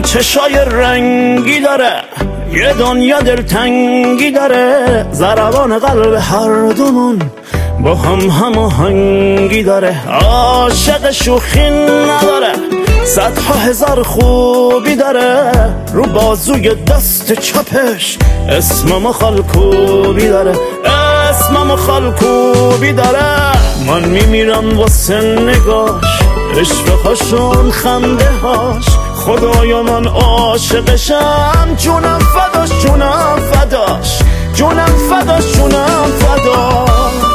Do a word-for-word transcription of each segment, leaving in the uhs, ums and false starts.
چشای رنگی داره، یه دنیا دلتنگی داره، ضربان قلب هر دومون با هم هماهنگی داره. عاشق شوخی نداره، صدها هزار خوبی داره، رو بازوی دست چپش اسمم خالکوبی داره، اسمم خالکوبی داره. من میمیرم واسه نگاش، عشقهاشون خنده هاش، خدایا من عاشقشم، جونم فداش جونم فداش، جونم فداش جونم فداش.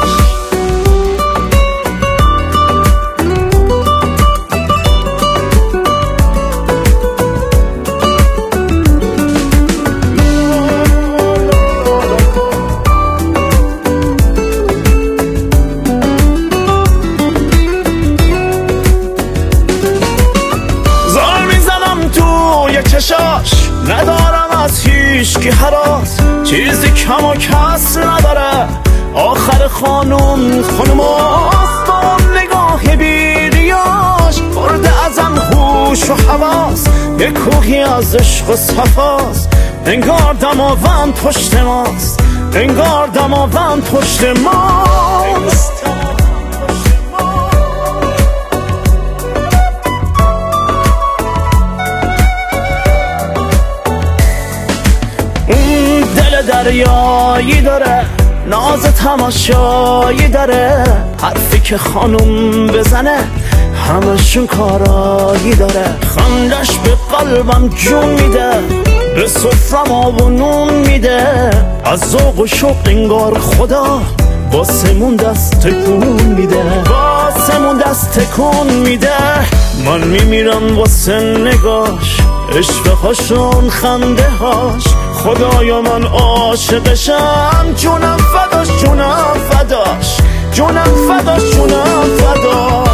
چشاش ندارم از هیچ کی هراس، چیزی کم و کس نداره، آخر خانوم خانوماست، با نگاه بیریاش برده ازم هوش و حواس، یه کوهی از عشق و صفاست، انگار دماوند پشت ماست، انگار دماوند پشت ماست. دریایی داره، ناز تماشایی داره، حرفی که خانوم بزنه همشون کارایی داره، خندش به قلبم جون میده، به سفرم آب و نون میده، از ذوق و شوق انگار خدا واسمون دست تکون میده، واسمون دست تکون میده. من میمیرم واسه نگاش، عشقهاشون خنده هاش، خدایا من عاشقشم، جونم فداش جونم فداش، جونم فداش جونم فداش.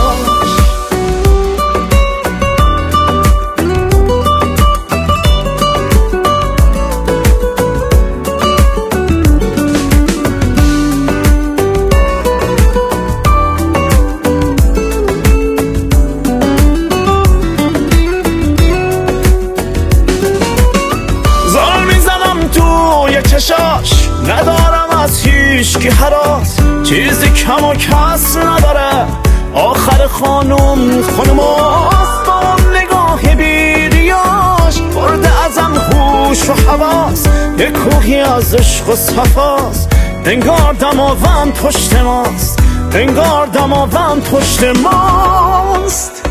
چشاش ندارم از هیچ کی هراس، چیزی کم و کس نداره، آخر خانوم خانوماست، با نگاه بیریاش برده ازم هوش و حواس، یه کوهی از عشق و صفاست، انگار دماوند پشت ماست، انگار دماوند پشت ماست،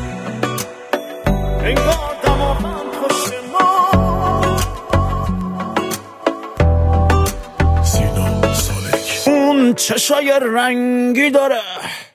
انگار دماوند پشت ماست. اون چشای رنگی داره،